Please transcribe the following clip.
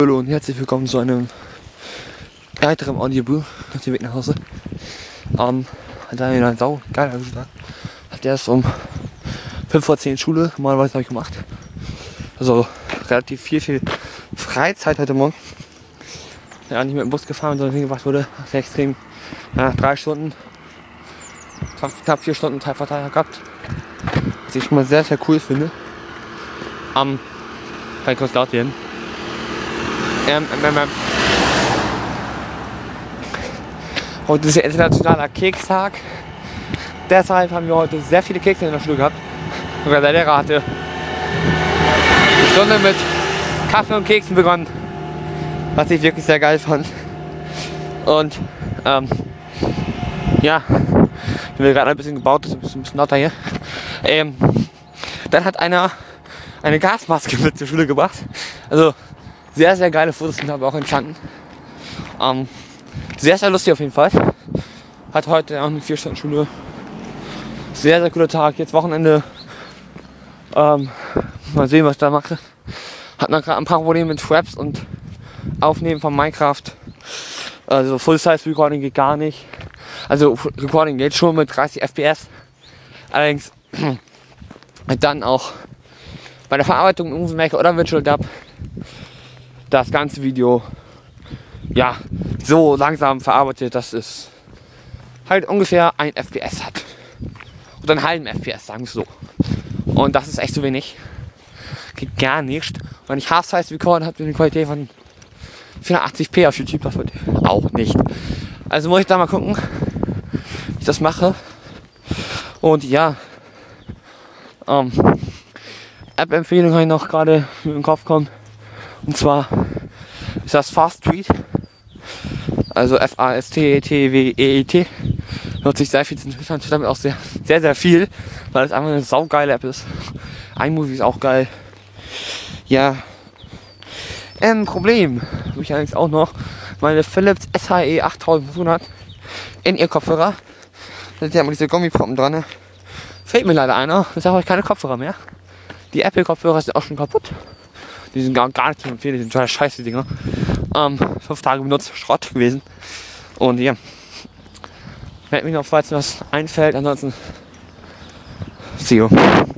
Hallo und herzlich willkommen zu einem weiteren Audiobuch auf dem Weg nach Hause. Hat er wieder sau geil gesagt. Hat erst um 5 vor 10 Schule, normalerweise habe ich gemacht. Also relativ viel Freizeit heute Morgen. Ja, nicht mit dem Bus gefahren, sondern hingebracht wurde. Sehr extrem. 3 Stunden, knapp 4 Stunden Teilverteiler gehabt. Was ich schon mal sehr cool finde. Kann ich kurz laut werden. Heute ist der internationaler Kekstag. Deshalb haben wir heute sehr viele Kekse in der Schule gehabt. Sogar der Lehrer hatte die Stunde mit Kaffee und Keksen begonnen. Was ich wirklich sehr geil fand. Und ja, ich bin gerade ein bisschen gebaut, das ist ein bisschen lauter hier. Dann hat einer eine Gasmaske mit zur Schule gebracht. Also sehr geile Fotos sind aber auch entstanden. Sehr lustig auf jeden Fall. Hat heute auch eine 4 Stunden Schule. Sehr cooler Tag. Jetzt Wochenende. Mal sehen, was ich da mache. Hat noch gerade ein paar Probleme mit Fraps und Aufnehmen von Minecraft. Also Full-Size Recording geht gar nicht. Also Recording geht schon mit 30 FPS. Allerdings dann auch bei der Verarbeitung im Movie Maker oder Virtual Dub das ganze Video ja so langsam verarbeitet, dass es halt ungefähr 1 FPS hat. Oder einen halben FPS, sagen wir es so. Und das ist echt zu wenig. Geht gar nicht. Wenn ich Half-Size Record habe, eine Qualität von 480p auf YouTube, das wird auch nicht. Also muss ich da mal gucken, wie ich das mache. Und ja, App-Empfehlung habe ich noch gerade mit dem Kopf kommen. Und zwar ist das Fast Tweet. Also F-A-S-T-T-W-E-E-T. Nutze ich sehr viel zu Twitter und damit auch sehr viel, weil es einfach eine saugeile App ist. iMovie ist auch geil. Ja. Problem habe ich allerdings auch noch meine Philips SHE 8500 in ihr Kopfhörer. Da sind ja immer diese Gummiproppen dran. Fehlt mir leider einer, deshalb habe ich keine Kopfhörer mehr. Die Apple-Kopfhörer sind auch schon kaputt. Die sind gar nicht zu empfehlen, die sind total scheiße Dinger. 5 Tage benutzt, Schrott gewesen. Und ja, meld mich noch, falls mir was einfällt. Ansonsten, see you.